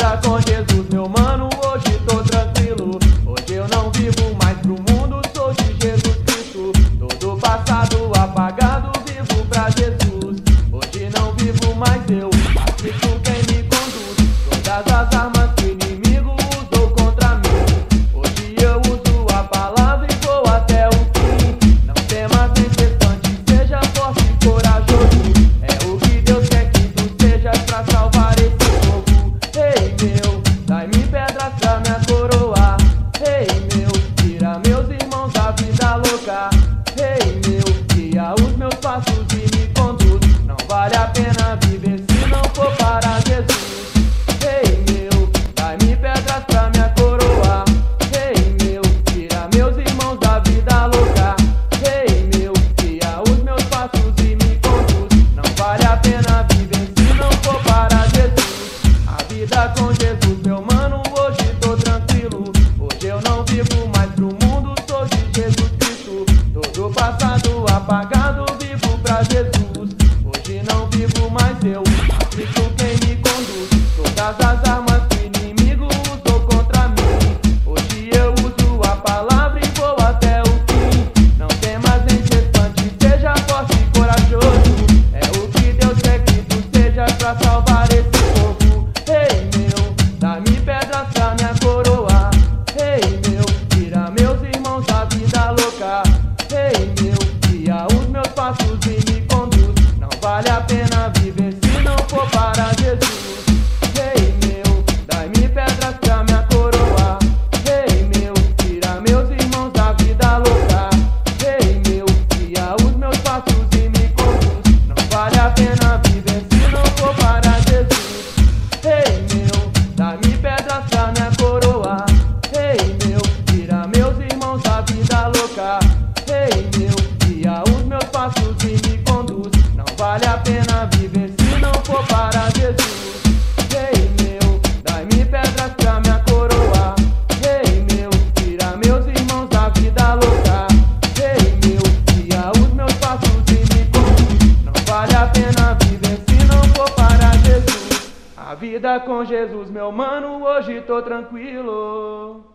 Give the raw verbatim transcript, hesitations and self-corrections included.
vida com Jesus, meu mano, hoje tô tranquilo. Hoje eu não vivo mais pro mundo, sou de Jesus Cristo. Todo passado apagado, vivo pra Jesus. Hoje não vivo mais eu, mas Cristo quem me conduz. Todas as armas que o inimigo usou contra mim, hoje eu uso a palavra e vou até o fim. Não temas nem se espante, seja forte e corajoso. É o que Deus quer que tu sejas pra salvar esse povo. Ei meu, dai-me pedras pra me coroar. Ei meu, tira meus irmãos da vida louca. Ei meu, guia os meus passos e me conduz. Não vale a pena viver se não for para Jesus. Ei meu, dai-me pedras pra me coroar. Ei meu, tira meus irmãos da vida louca. Ei meu, guia os meus passos e me conduz. Não vale a pena viver se não for para Jesus. A vida com Jesus, meu mano, hoje tô tranquilo. Hoje eu não vivo mais pro mundo, sou de Jesus Cristo. Todo passado apagado, vivo pra Jesus. Hoje não vivo mais eu, mas Cristo quem me conduz. Todas as armas que o inimigo usou contra mim, hoje eu uso a palavra e vou até o fim. Não temas nem se espante, seja forte e corajoso. É o que Deus quer que tu sejas pra salvar esse povo. Ei meu, dá-me pedras pra me coroar. Ei meu, tira meus irmãos da vida louca. Ei meu, guia os meus passos e me conduz. Não vale a pena viver se não for para Jesus. Ei meu, dai-me pedras pra me coroar. Ei meu, tira meus irmãos da vida louca. Ei meu, guia os meus passos e me conduz. Não vale a pena viver se não for para Jesus. Ei meu, dai-me pedras pra me coroar. Ei meu, tira meus irmãos da vida louca. Ei meu, guia os meus passos e me conduz. Não vale a pena viver se não for para Jesus. Ei meu, dai-me pedras pra me coroar. Ei meu, tira meus irmãos da vida louca. Ei meu, guia os meus passos e me conduz. Não vale a pena viver se não for para Jesus. A vida com Jesus, meu mano, hoje tô tranquilo.